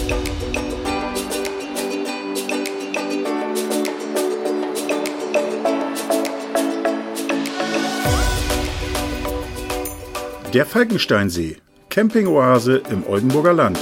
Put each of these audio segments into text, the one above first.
Der Falkensteinsee, Campingoase im Oldenburger Land.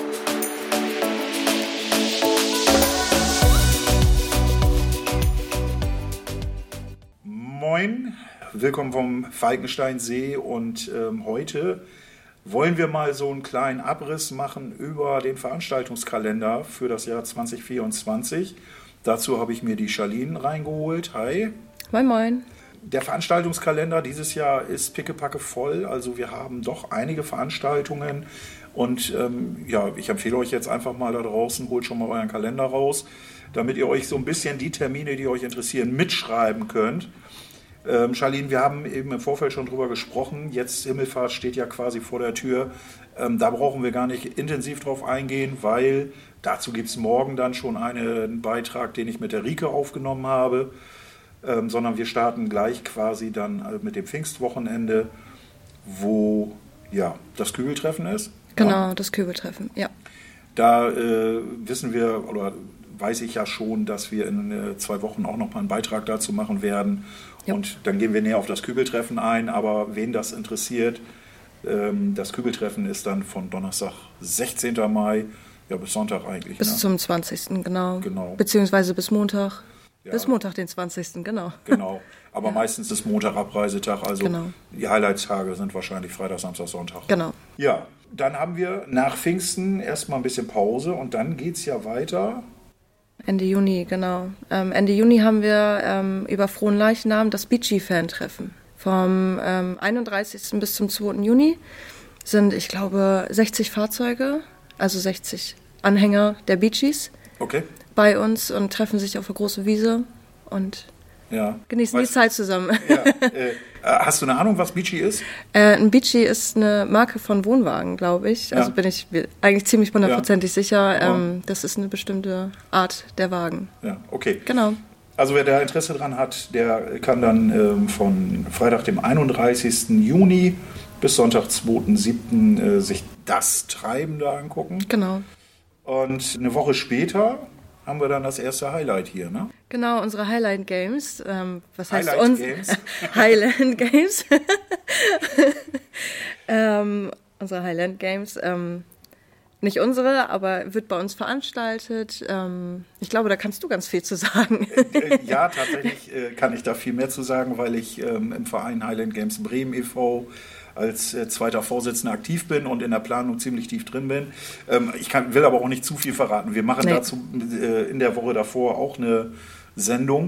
Moin, willkommen vom Falkensteinsee und heute wollen wir mal so einen kleinen Abriss machen über den Veranstaltungskalender für das Jahr 2024. Dazu habe ich mir die Charlene reingeholt. Hi. Moin, moin. Der Veranstaltungskalender dieses Jahr ist pickepacke voll, also wir haben doch einige Veranstaltungen und ich empfehle euch jetzt einfach mal da draußen, holt schon mal euren Kalender raus, damit ihr euch so ein bisschen die Termine, die euch interessieren, mitschreiben könnt. Charlene, wir haben eben im Vorfeld schon drüber gesprochen, jetzt Himmelfahrt steht ja quasi vor der Tür, da brauchen wir gar nicht intensiv drauf eingehen, weil dazu gibt es morgen dann schon einen Beitrag, den ich mit der Rike aufgenommen habe. Sondern wir starten gleich quasi dann mit dem Pfingstwochenende, wo ja das Kübeltreffen ist. Genau, ja. Das Kübeltreffen, ja. Da wissen wir, oder weiß ich ja schon, dass wir in 2 Wochen auch noch mal einen Beitrag dazu machen werden. Ja. Und dann gehen wir näher auf das Kübeltreffen ein. Aber wen das interessiert, das Kübeltreffen ist dann von Donnerstag, 16. Mai, ja bis Sonntag eigentlich. Bis zum 20. Genau. Beziehungsweise bis Montag. Ja. Bis Montag, den 20. Genau. Genau, aber meistens ist Montag Abreisetag, also die Highlight-Tage sind wahrscheinlich Freitag, Samstag, Sonntag. Genau. Ja, dann haben wir nach Pfingsten erstmal ein bisschen Pause und dann geht es ja weiter. Ende Juni, genau. Ende Juni haben wir über Fronleichnam das Beachy-Fan-Treffen. Vom 31. bis zum 2. Juni sind, ich glaube, 60 Fahrzeuge, also 60 Anhänger der Beachies. Okay. Bei uns und treffen sich auf der großen Wiese und genießen die Zeit zusammen. Ja, hast du eine Ahnung, was Beachy ist? Ein Beachy ist eine Marke von Wohnwagen, glaube ich. Also bin ich eigentlich ziemlich 100%ig sicher. Das ist eine bestimmte Art der Wagen. Ja, okay. Genau. Also wer da Interesse dran hat, der kann dann von Freitag, dem 31. Juni bis Sonntag, 2.7. Sich das Treiben da angucken. Genau. Und eine Woche später haben wir dann das erste Highlight hier, ne? Genau, unsere Highland Games. Was heißt Highlight Games? Highland Games. Unsere Highland Games. Nicht unsere, aber wird bei uns veranstaltet. Ich glaube, da kannst du ganz viel zu sagen. Ja, tatsächlich kann ich da viel mehr zu sagen, weil ich im Verein Highland Games Bremen e.V. als zweiter Vorsitzender aktiv bin und in der Planung ziemlich tief drin bin. Will aber auch nicht zu viel verraten. Wir machen dazu in der Woche davor auch eine Sendung.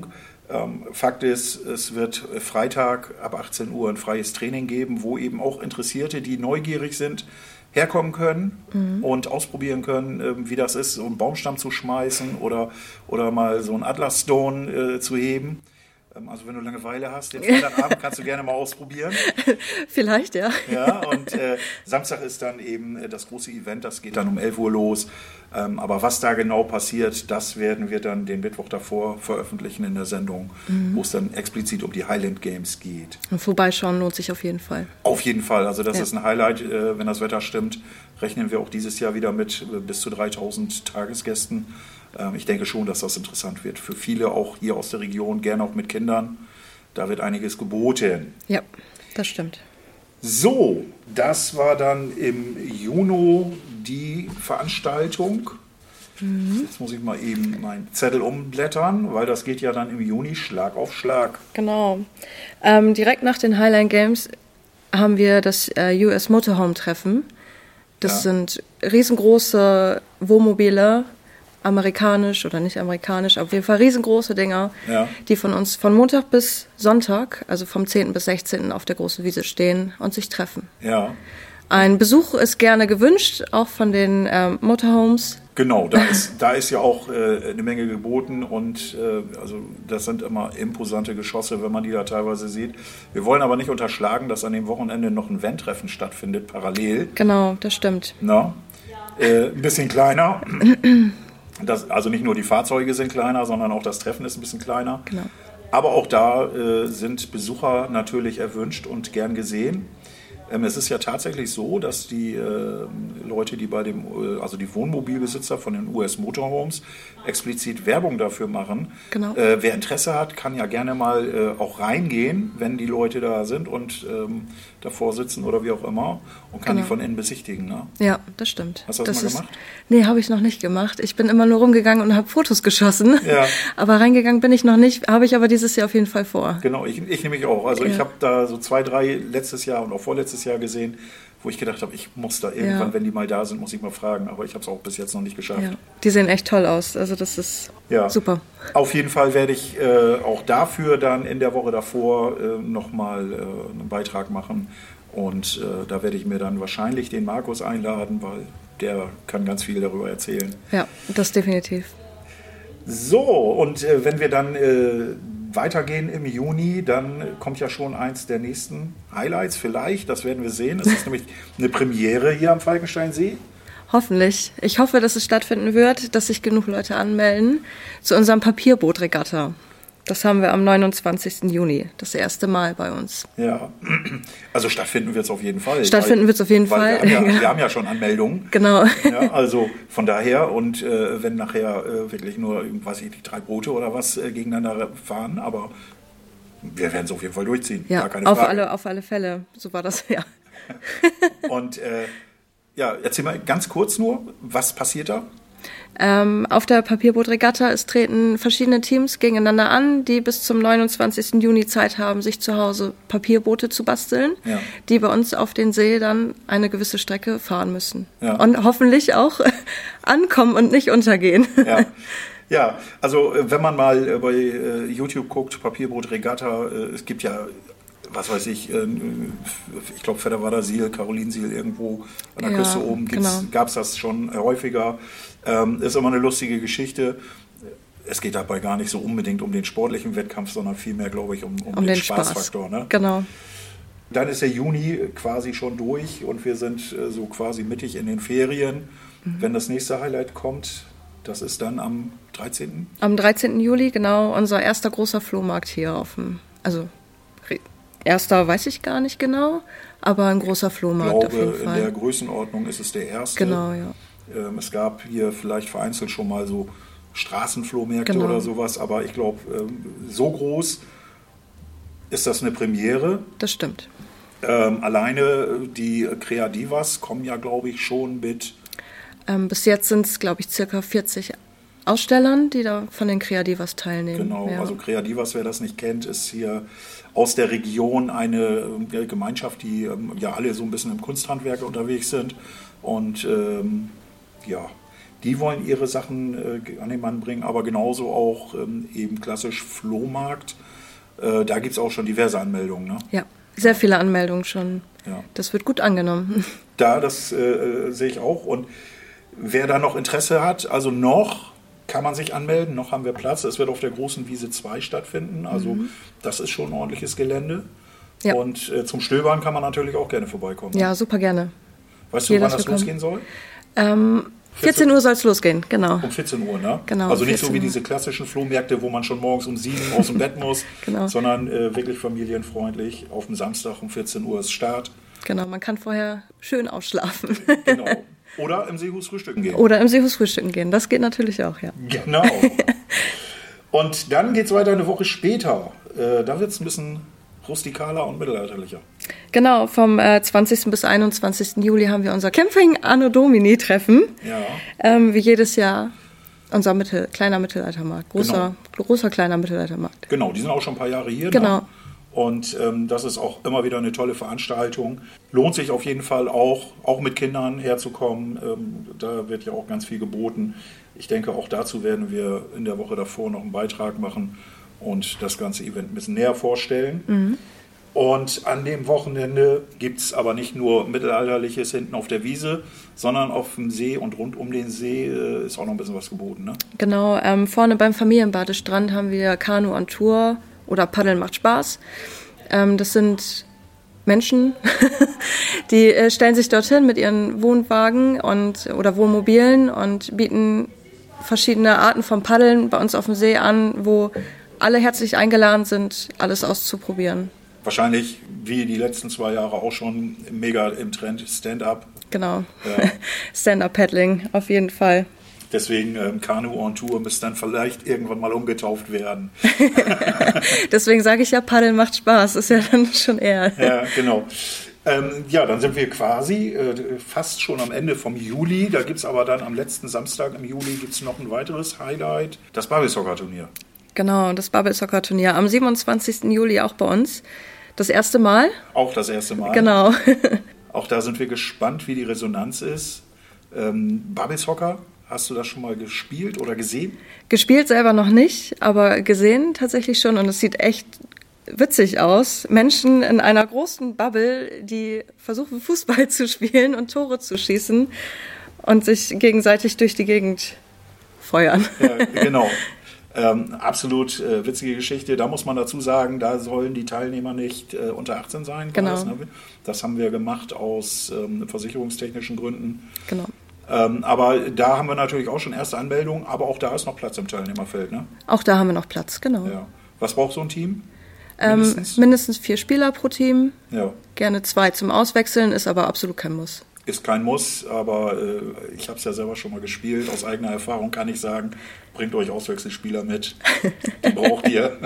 Fakt ist, es wird Freitag ab 18 Uhr ein freies Training geben, wo eben auch Interessierte, die neugierig sind, herkommen können und ausprobieren können, wie das ist, so einen Baumstamm zu schmeißen oder mal so einen Atlas Stone zu heben. Also wenn du Langeweile hast, den Freitagabend kannst du gerne mal ausprobieren. Vielleicht, ja. Ja, und Samstag ist dann eben das große Event, das geht dann um 11 Uhr los. Aber was da genau passiert, das werden wir dann den Mittwoch davor veröffentlichen in der Sendung, wo es dann explizit um die Highland Games geht. Und vorbeischauen lohnt sich auf jeden Fall. Auf jeden Fall, also das ist ein Highlight, wenn das Wetter stimmt, rechnen wir auch dieses Jahr wieder mit bis zu 3.000 Tagesgästen. Ich denke schon, dass das interessant wird. Für viele auch hier aus der Region, gerne auch mit Kindern. Da wird einiges geboten. Ja, das stimmt. So, das war dann im Juni die Veranstaltung. Jetzt muss ich mal eben meinen Zettel umblättern, weil das geht ja dann im Juni Schlag auf Schlag. Genau. Direkt nach den Highland Games haben wir das US Motorhome Treffen. Das sind riesengroße Wohnmobile, amerikanisch oder nicht amerikanisch, auf jeden Fall riesengroße Dinger, die von uns von Montag bis Sonntag, also vom 10. bis 16. auf der großen Wiese stehen und sich treffen. Ja. Ein Besuch ist gerne gewünscht, auch von den Motorhomes. Genau, da ist ja auch eine Menge geboten und also das sind immer imposante Geschosse, wenn man die da teilweise sieht. Wir wollen aber nicht unterschlagen, dass an dem Wochenende noch ein Van-Treffen stattfindet, parallel. Genau, das stimmt. Na? Ein bisschen kleiner. Also nicht nur die Fahrzeuge sind kleiner, sondern auch das Treffen ist ein bisschen kleiner. Genau. Aber auch da sind Besucher natürlich erwünscht und gern gesehen. Es ist ja tatsächlich so, dass die Leute, die also die Wohnmobilbesitzer von den US Motorhomes explizit Werbung dafür machen. Genau. Wer Interesse hat, kann ja gerne mal auch reingehen, wenn die Leute da sind und davor sitzen oder wie auch immer und kann die von innen besichtigen. Ne? Ja, das stimmt. Hast du das mal gemacht? Nee, habe ich noch nicht gemacht. Ich bin immer nur rumgegangen und habe Fotos geschossen. Ja. Aber reingegangen bin ich noch nicht, habe ich aber dieses Jahr auf jeden Fall vor. Genau, ich nämlich auch. Also ich habe da so 2, 3 letztes Jahr und auch vorletztes Jahr gesehen, wo ich gedacht habe, ich muss da irgendwann, wenn die mal da sind, muss ich mal fragen. Aber ich habe es auch bis jetzt noch nicht geschafft. Ja. Die sehen echt toll aus. Also das ist super. Auf jeden Fall werde ich auch dafür dann in der Woche davor nochmal einen Beitrag machen. Und da werde ich mir dann wahrscheinlich den Markus einladen, weil der kann ganz viel darüber erzählen. Ja, das definitiv. So, und wenn wir dann weitergehen im Juni, dann kommt ja schon eins der nächsten Highlights vielleicht, das werden wir sehen. Es ist nämlich eine Premiere hier am Falkensteinsee. Hoffentlich. Ich hoffe, dass es stattfinden wird, dass sich genug Leute anmelden zu unserem Papierbootregatta. Das haben wir am 29. Juni, das erste Mal bei uns. Ja, also stattfinden wird es auf jeden Fall. Stattfinden wird es auf jeden Fall. Wir haben ja schon Anmeldungen. Genau. Ja, also von daher, und wenn nachher wirklich nur, weiß ich nicht, 3 Boote oder was gegeneinander fahren, aber wir werden es auf jeden Fall durchziehen. Ja, gar keine Frage. Auf alle Fälle. So war das, ja. Und erzähl mal ganz kurz nur, was passiert da? Auf der Papierbootregatta treten verschiedene Teams gegeneinander an, die bis zum 29. Juni Zeit haben, sich zu Hause Papierboote zu basteln, die bei uns auf den See dann eine gewisse Strecke fahren müssen. Ja. Und hoffentlich auch ankommen und nicht untergehen. Ja, also wenn man mal bei YouTube guckt, Papierbootregatta, es gibt ja, was weiß ich glaube Fedderwader-Siel, Carolinsiel irgendwo an der Küste oben gab es das schon häufiger. Ist immer eine lustige Geschichte. Es geht dabei gar nicht so unbedingt um den sportlichen Wettkampf, sondern vielmehr, glaube ich, um den Spaßfaktor. Ne? Genau. Dann ist der Juni quasi schon durch und wir sind so quasi mittig in den Ferien. Wenn das nächste Highlight kommt, das ist dann am 13.? Am 13. Juli, genau, unser erster großer Flohmarkt hier erster weiß ich gar nicht genau, aber ein großer Flohmarkt auf jeden Fall. In der Größenordnung ist es der erste. Genau, ja. Es gab hier vielleicht vereinzelt schon mal so Straßenflohmärkte oder sowas, aber ich glaube, so groß ist das eine Premiere. Das stimmt. Alleine die Creadivas kommen ja, glaube ich, schon mit... bis jetzt sind es, glaube ich, circa 40 Ausstellern, die da von den Creadivas teilnehmen. Genau, also Creadivas, wer das nicht kennt, ist hier aus der Region eine Gemeinschaft, die ja alle so ein bisschen im Kunsthandwerk unterwegs sind und die wollen ihre Sachen an den Mann bringen, aber genauso auch eben klassisch Flohmarkt. Da gibt es auch schon diverse Anmeldungen. Ne? Ja, sehr viele Anmeldungen schon. Ja. Das wird gut angenommen. Das sehe ich auch. Und wer da noch Interesse hat, also noch kann man sich anmelden, noch haben wir Platz. Es wird auf der großen Wiese 2 stattfinden, also das ist schon ein ordentliches Gelände. Ja. Und zum Stöbern kann man natürlich auch gerne vorbeikommen. Ja, super gerne. Weißt du, wann das losgehen soll? 14 Uhr soll es losgehen, genau. Um 14 Uhr, ne? Genau. Also nicht so wie diese klassischen Flohmärkte, wo man schon morgens um 7 aus dem Bett muss, sondern wirklich familienfreundlich. Auf dem Samstag um 14 Uhr ist Start. Genau, man kann vorher schön ausschlafen. Genau. Oder im Seehus frühstücken gehen. Das geht natürlich auch, ja. Genau. Und dann geht es weiter eine Woche später. Da wird es ein bisschen rustikaler und mittelalterlicher. Genau, vom 20. bis 21. Juli haben wir unser Camping Anno Domini Treffen. Ja. Wie jedes Jahr unser kleiner Mittelaltermarkt. Großer kleiner Mittelaltermarkt. Genau, die sind auch schon ein paar Jahre hier. Genau. Ne? Und das ist auch immer wieder eine tolle Veranstaltung. Lohnt sich auf jeden Fall auch mit Kindern herzukommen. Da wird ja auch ganz viel geboten. Ich denke, auch dazu werden wir in der Woche davor noch einen Beitrag machen und das ganze Event ein bisschen näher vorstellen. Und an dem Wochenende gibt es aber nicht nur Mittelalterliches hinten auf der Wiese, sondern auf dem See und rund um den See ist auch noch ein bisschen was geboten. Ne? Genau, vorne beim Familienbadestrand haben wir Kanu on Tour oder Paddeln macht Spaß. Das sind Menschen, die stellen sich dorthin mit ihren Wohnwagen oder Wohnmobilen und bieten verschiedene Arten von Paddeln bei uns auf dem See an, wo alle herzlich eingeladen sind, alles auszuprobieren. Wahrscheinlich, wie die letzten 2 Jahre auch schon, mega im Trend Stand-up. Genau. Ja. Stand-up-Paddling, auf jeden Fall. Deswegen Kanu on Tour müsste dann vielleicht irgendwann mal umgetauft werden. Deswegen sage ich ja, Paddeln macht Spaß, ist ja dann schon eher. Ja, genau. Ja, dann sind wir quasi fast schon am Ende vom Juli. Da gibt es aber dann am letzten Samstag im Juli gibt's noch ein weiteres Highlight, das Barbie-Soccer-Turnier. Genau, das Barbie-Soccer-Turnier am 27. Juli auch bei uns. Das erste Mal. Auch das erste Mal. Genau. Auch da sind wir gespannt, wie die Resonanz ist. Barbie-Soccer, hast du das schon mal gespielt oder gesehen? Gespielt selber noch nicht, aber gesehen tatsächlich schon. Und es sieht echt witzig aus. Menschen in einer großen Bubble, die versuchen, Fußball zu spielen und Tore zu schießen und sich gegenseitig durch die Gegend feuern. Ja, genau. Absolut witzige Geschichte. Da muss man dazu sagen, da sollen die Teilnehmer nicht unter 18 sein. Genau. Das haben wir gemacht aus versicherungstechnischen Gründen. Genau. Aber da haben wir natürlich auch schon erste Anmeldungen, aber auch da ist noch Platz im Teilnehmerfeld, ne? Auch da haben wir noch Platz, genau. Ja. Was braucht so ein Team? Mindestens 4 Spieler pro Team. Ja. Gerne 2 zum Auswechseln, ist aber absolut kein Muss. Ist kein Muss, aber ich habe es ja selber schon mal gespielt. Aus eigener Erfahrung kann ich sagen, bringt euch Auswechselspieler mit. Die braucht ihr.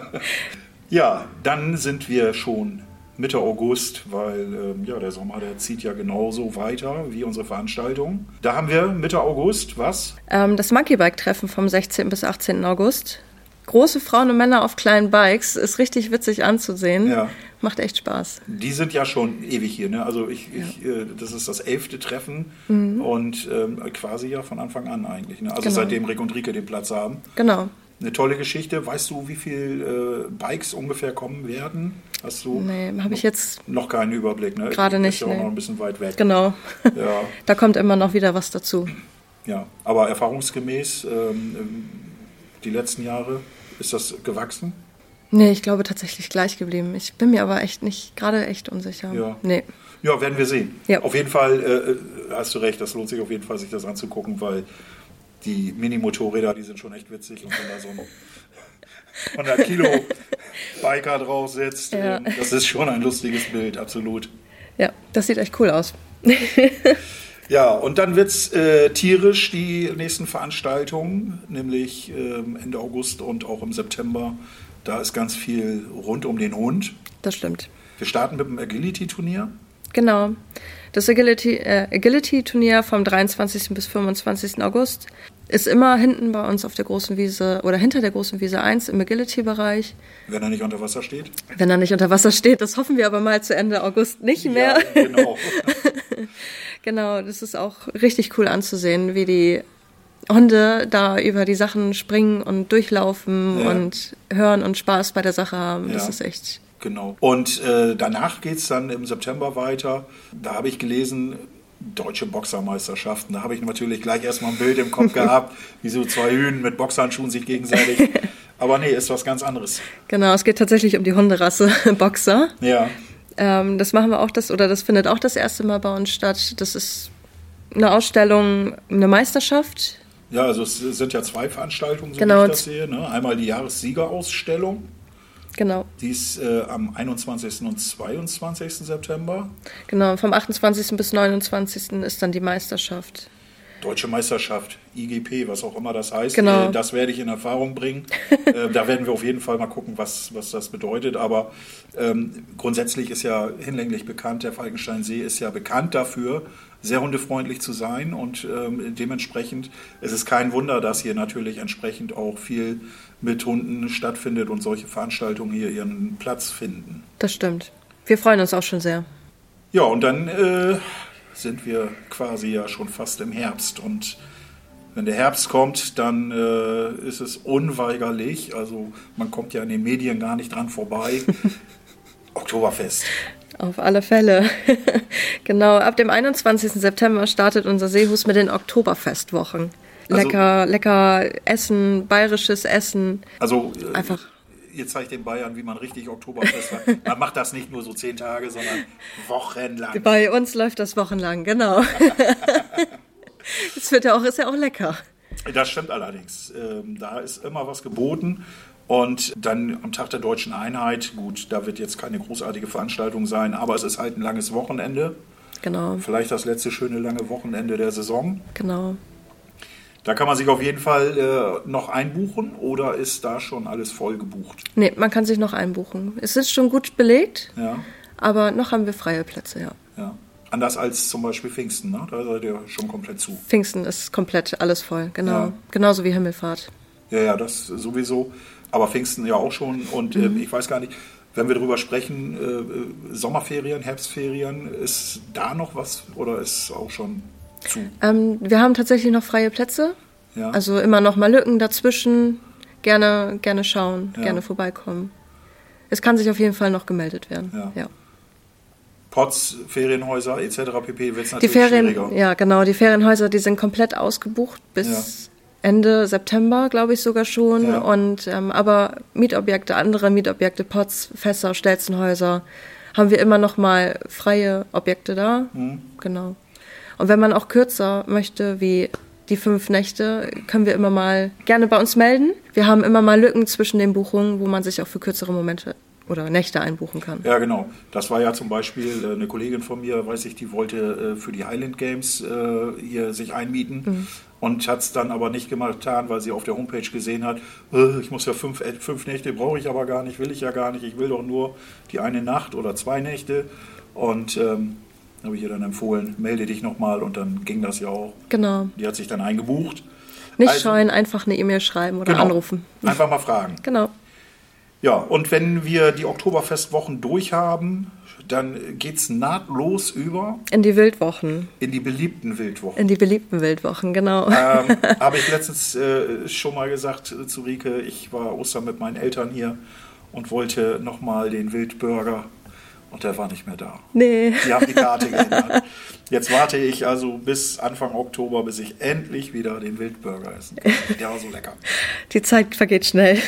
Ja, dann sind wir schon Mitte August, weil der Sommer, der zieht ja genauso weiter wie unsere Veranstaltung. Da haben wir Mitte August, was? Das Monkey-Bike-Treffen vom 16. bis 18. August. Große Frauen und Männer auf kleinen Bikes, ist richtig witzig anzusehen. Ja. Macht echt Spaß. Die sind ja schon ewig hier, ne? Also das ist das 11. Treffen und quasi ja von Anfang an eigentlich, ne? Also genau. Seitdem Rick und Rike den Platz haben. Genau. Eine tolle Geschichte. Weißt du, wie viele Bikes ungefähr kommen werden? Hast du? Nee, habe ich jetzt noch keinen Überblick, ne? Gerade nicht. Ist ja auch noch ein bisschen weit weg. Genau. Ja. Da kommt immer noch wieder was dazu. Ja, aber erfahrungsgemäß die letzten Jahre, ist das gewachsen? Nee, ich glaube tatsächlich gleich geblieben. Ich bin mir aber echt nicht gerade echt unsicher. Ja. Nee. Ja, werden wir sehen. Ja. Auf jeden Fall hast du recht, das lohnt sich auf jeden Fall, sich das anzugucken, weil die Mini-Motorräder, die sind schon echt witzig und wenn da so ein 100 Kilo Biker drauf sitzt, Ja. Das ist schon ein lustiges Bild, absolut. Ja, das sieht echt cool aus. Ja, und dann wird es tierisch, die nächsten Veranstaltungen, nämlich Ende August und auch im September. Da ist ganz viel rund um den Hund. Das stimmt. Wir starten mit dem Agility-Turnier. Genau. Das Agility-Turnier vom 23. bis 25. August ist immer hinten bei uns auf der großen Wiese oder hinter der großen Wiese 1 im Agility-Bereich. Wenn er nicht unter Wasser steht? Wenn er nicht unter Wasser steht, das hoffen wir aber mal zu Ende August nicht mehr. Ja, genau. Genau, das ist auch richtig cool anzusehen, wie die Hunde da über die Sachen springen und durchlaufen und hören und Spaß bei der Sache haben. Das ist echt... Genau. Und danach geht es dann im September weiter. Da habe ich gelesen, Deutsche Boxermeisterschaften. Da habe ich natürlich gleich erstmal ein Bild im Kopf gehabt, wie so 2 Hühn mit Boxhandschuhen sich gegenseitig. Aber nee, ist was ganz anderes. Genau, es geht tatsächlich um die Hunderasse Boxer. Ja. Das machen wir auch das findet auch das erste Mal bei uns statt. Das ist eine Ausstellung, eine Meisterschaft. Ja, also es sind ja 2 Veranstaltungen, so genau. wie ich das sehe. Ne? Einmal die Jahressiegerausstellung. Genau. Die ist am 21. und 22. September. Genau, vom 28. bis 29. ist dann die Meisterschaft. Deutsche Meisterschaft, IGP, was auch immer das heißt. Genau. Das werde ich in Erfahrung bringen. Da werden wir auf jeden Fall mal gucken, was das bedeutet. Aber grundsätzlich ist ja hinlänglich bekannt, der Falkensteinsee ist ja bekannt dafür, sehr hundefreundlich zu sein. Und dementsprechend ist es kein Wunder, dass hier natürlich entsprechend auch viel mit Hunden stattfindet und solche Veranstaltungen hier ihren Platz finden. Das stimmt. Wir freuen uns auch schon sehr. Ja, und dann sind wir quasi ja schon fast im Herbst. Und wenn der Herbst kommt, dann ist es unweigerlich, also man kommt ja in den Medien gar nicht dran vorbei, Oktoberfest. Auf alle Fälle. Genau, ab dem 21. September startet unser Seehus mit den Oktoberfestwochen. Lecker Essen, bayerisches Essen. Also einfach. Ihr zeigt den Bayern, wie man richtig Oktoberfest hat. Man macht das nicht nur so 10 Tage, sondern wochenlang. Bei uns läuft das wochenlang, genau. Das ist ja auch lecker. Das stimmt allerdings. Da ist immer was geboten. Und dann am Tag der Deutschen Einheit, gut, da wird jetzt keine großartige Veranstaltung sein, aber es ist halt ein langes Wochenende. Genau. Vielleicht das letzte schöne lange Wochenende der Saison. Genau. Da kann man sich auf jeden Fall noch einbuchen oder ist da schon alles voll gebucht? Nee, man kann sich noch einbuchen. Es ist schon gut belegt, Ja. aber noch haben wir freie Plätze, ja. Ja. Anders als zum Beispiel Pfingsten, ne? Da seid ihr schon komplett zu. Pfingsten ist komplett alles voll, genau. Ja. Genauso wie Himmelfahrt. Ja, das sowieso. Aber Pfingsten ja auch schon. Und ich weiß gar nicht, wenn wir darüber sprechen, Sommerferien, Herbstferien, ist da noch was oder ist auch schon zu? Wir haben tatsächlich noch freie Plätze. Ja. Also immer noch mal Lücken dazwischen. Gerne schauen, Ja. gerne vorbeikommen. Es kann sich auf jeden Fall noch gemeldet werden. Ja. Pots, Ferienhäuser etc. pp. wird es Die natürlich Ferien, schwieriger. ja genau, die Ferienhäuser, die sind komplett ausgebucht bis Ende September, glaube ich sogar schon. Ja. Und aber Mietobjekte, andere Mietobjekte, Pots, Fässer, Stelzenhäuser, haben wir immer noch mal freie Objekte da. Genau. Und wenn man auch kürzer möchte, wie die 5 Nächte, können wir immer mal gerne bei uns melden. Wir haben immer mal Lücken zwischen den Buchungen, wo man sich auch für kürzere Momente oder Nächte einbuchen kann. Ja, genau. Das war ja zum Beispiel eine Kollegin von mir, weiß ich, die wollte für die Highland Games hier sich einmieten und hat es dann aber nicht getan, weil sie auf der Homepage gesehen hat, ich muss ja 5 Nächte, brauche ich aber gar nicht, will ich ja gar nicht, ich will doch nur die eine Nacht oder 2 Nächte. Und habe ich ihr dann empfohlen, melde dich nochmal und dann ging das ja auch. Genau. Die hat sich dann eingebucht. Nicht Also, scheuen, einfach eine E-Mail schreiben oder anrufen. Einfach mal fragen. Genau. Ja, und wenn wir die Oktoberfestwochen durch haben, dann geht es nahtlos über In die Wildwochen. in die beliebten Wildwochen. In die beliebten Wildwochen, genau. Habe ich letztens schon mal gesagt zu Rike, ich war Ostern mit meinen Eltern hier und wollte nochmal den Wildburger und der war nicht mehr da. Nee. Die haben die Karte geändert. Jetzt warte ich also bis Anfang Oktober, bis ich endlich wieder den Wildburger essen kann. Der war so lecker. Die Zeit vergeht schnell.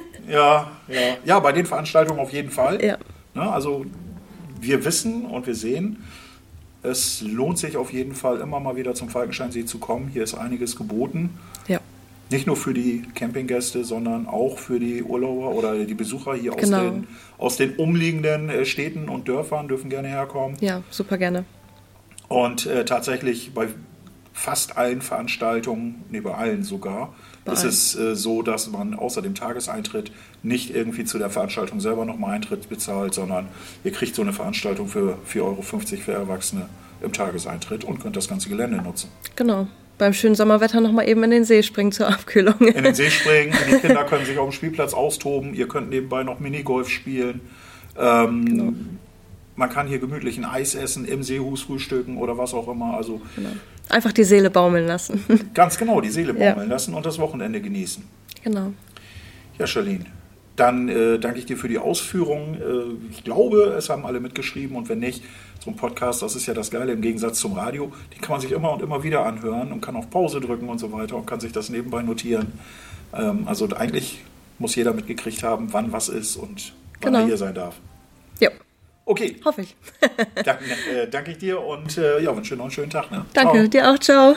Ja, bei den Veranstaltungen auf jeden Fall. Ja. Ne, also wir wissen und wir sehen, es lohnt sich auf jeden Fall immer mal wieder zum Falkensteinsee zu kommen. Hier ist einiges geboten. Ja. Nicht nur für die Campinggäste, sondern auch für die Urlauber oder die Besucher hier Genau. aus den umliegenden Städten und Dörfern dürfen gerne herkommen. Ja, super gerne. Und tatsächlich bei fast allen Veranstaltungen, bei allen sogar, ist es so, dass man außer dem Tageseintritt nicht irgendwie zu der Veranstaltung selber nochmal Eintritt bezahlt, sondern ihr kriegt so eine Veranstaltung für 4,50 Euro für Erwachsene im Tageseintritt und könnt das ganze Gelände nutzen. Genau. Beim schönen Sommerwetter noch mal eben in den See springen zur Abkühlung. In den See springen, die Kinder können sich auf dem Spielplatz austoben, ihr könnt nebenbei noch Minigolf spielen. Genau. Man kann hier gemütlich ein Eis essen, im Seehus frühstücken oder was auch immer. Also Genau. Einfach die Seele baumeln lassen. ganz genau, die Seele baumeln lassen und das Wochenende genießen. Genau. Ja, Charlene, dann danke ich dir für die Ausführungen. Ich glaube, es haben alle mitgeschrieben und wenn nicht, so ein Podcast, das ist ja das Geile im Gegensatz zum Radio, den kann man sich immer und immer wieder anhören und kann auf Pause drücken und so weiter und kann sich das nebenbei notieren. Also eigentlich muss jeder mitgekriegt haben, wann was ist und wann er hier sein darf. Ja. Okay. Hoffe ich. Dann danke ich dir und wünsche dir noch einen schönen Tag. Ne? Danke, Ciao. dir auch. Ciao.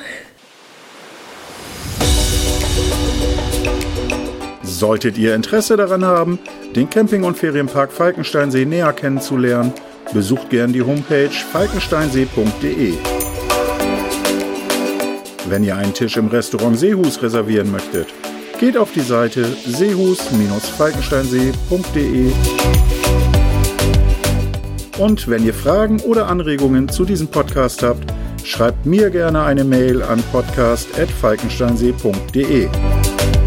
Solltet ihr Interesse daran haben, den Camping- und Ferienpark Falkensteinsee näher kennenzulernen, besucht gern die Homepage falkensteinsee.de. Wenn ihr einen Tisch im Restaurant Seehus reservieren möchtet, geht auf die Seite seehus-falkensteinsee.de. Und wenn ihr Fragen oder Anregungen zu diesem Podcast habt, schreibt mir gerne eine Mail an podcast@falkensteinsee.de.